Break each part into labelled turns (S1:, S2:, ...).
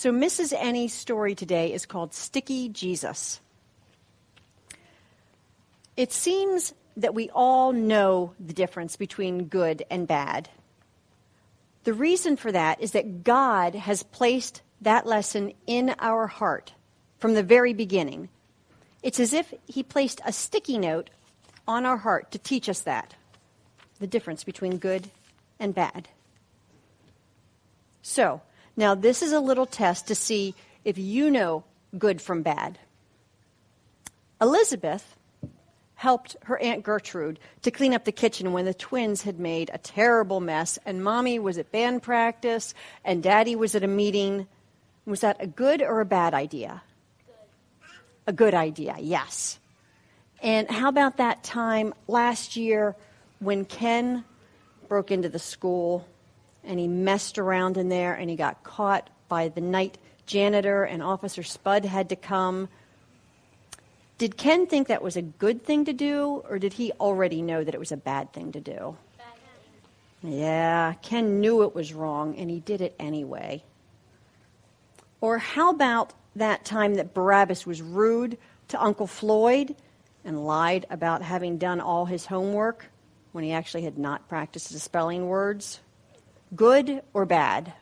S1: So Mrs. Annie's story today is called Sticky Jesus. It seems that we all know the difference between good and bad. The reason for that is that God has placed that lesson in our heart from the very beginning. It's as if he placed a sticky note on our heart to teach us that, the difference between good and bad. So, now this is a little test to see if you know good from bad. Elizabeth helped her Aunt Gertrude to clean up the kitchen when the twins had made a terrible mess and Mommy was at band practice and Daddy was at a meeting. Was that a good or a bad idea? Good. A good idea, yes. And how about that time last year when Ken broke into the school and he messed around in there and he got caught by the night janitor and Officer Spud had to come? Did Ken think that was a good thing to do, or did he already know that it was a bad thing to do? Bad thing. Yeah, Ken knew it was wrong, and he did it anyway. Or how about that time that Barabbas was rude to Uncle Floyd and lied about having done all his homework when he actually had not practiced his spelling words? Good or bad?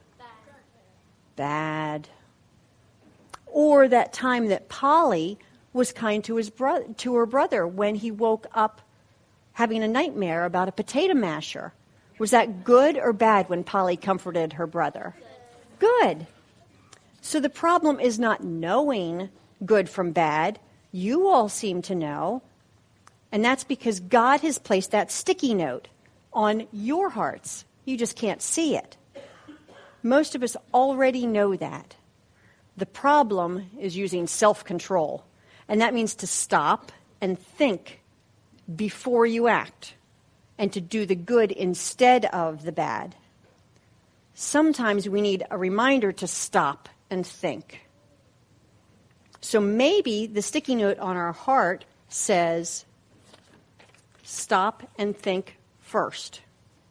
S1: Bad. Or that time that Polly was kind to her brother when he woke up having a nightmare about a potato masher. Was that good or bad when Polly comforted her brother? Good. So the problem is not knowing good from bad. You all seem to know. And that's because God has placed that sticky note on your hearts. You just can't see it. Most of us already know that. The problem is using self-control. And that means to stop and think before you act and to do the good instead of the bad. Sometimes we need a reminder to stop and think. So maybe the sticky note on our heart says, stop and think first.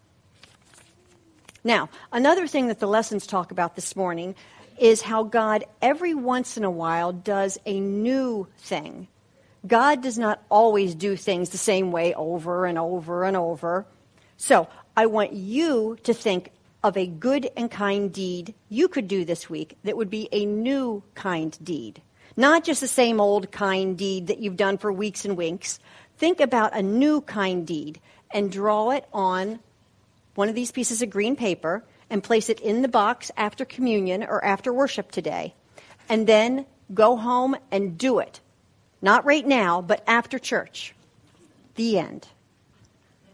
S1: Now, another thing that the lessons talk about this morning is how God every once in a while does a new thing. God does not always do things the same way over and over and over. So I want you to think of a good and kind deed you could do this week that would be a new kind deed. Not just the same old kind deed that you've done for weeks and weeks. Think about a new kind deed and draw it on one of these pieces of green paper and place it in the box after communion or after worship today. And then go home and do it. Not right now, but after church. The end.